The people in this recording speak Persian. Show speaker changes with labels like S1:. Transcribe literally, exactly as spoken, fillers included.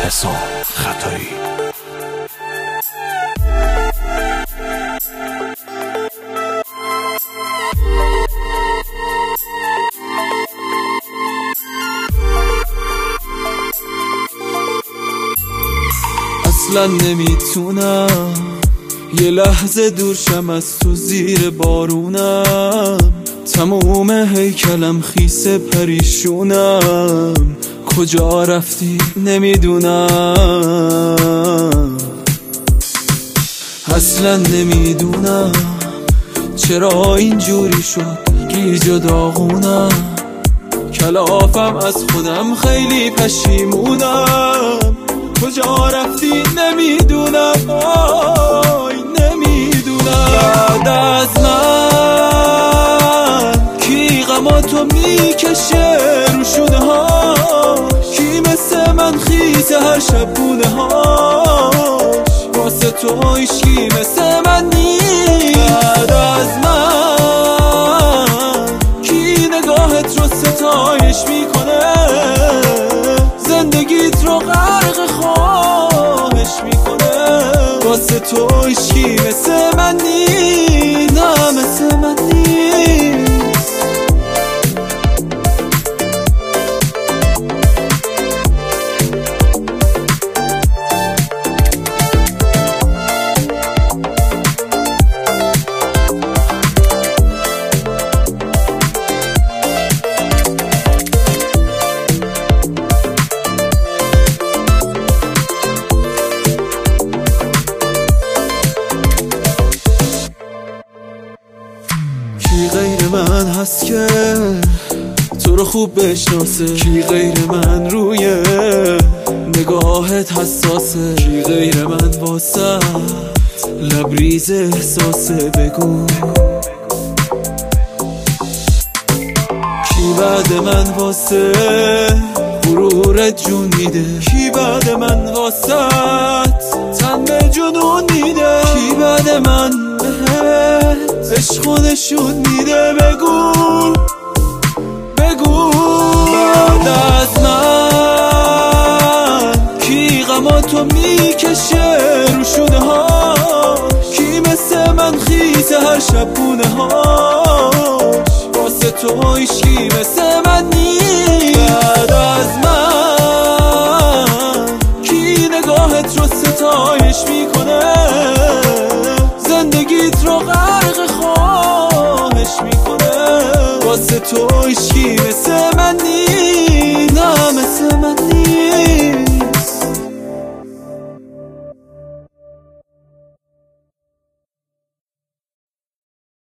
S1: حسام خطایی.
S2: اصلا نمیتونم یه لحظه دور شم از تو زیر بارونم، تموم هیکلم خیس پریشونم، کجا رفتی نمیدونم، اصلا نمیدونم چرا اینجوری شد گیج و داغونم، کلافم از خودم خیلی پشیمونم، کجا رفتی نمیدونم، آی نمیدونم. بعد از من کی غماتو میکشه رو شونه ها، کی مثل من خیزه هر شب بونه هاش، واسه تو هیچکی مثل من نیست. بعد از من کی نگاهت رو ستایش میکنه، زندگیت رو غرق خواهش میکنه، واسه تو هیچکی مثل من نیست، نه مثل من نیست. کی غیر من هست که تو رو خوب بشناسه، کی غیر من روی نگاهت حساسه، کی غیر من واسه لبریز احساسه، بگو کی بعد من واسه غرورت جون میده، کی بعد من واسه تن به جنون میده، کی بعد من بهت عشق و نشون میده، بگو بگو. بعد از من کی غماتو میکشه رو شونه ها، کی مثل من خیزه هر شب بونه هاش، واسه تو هیچکی مثل من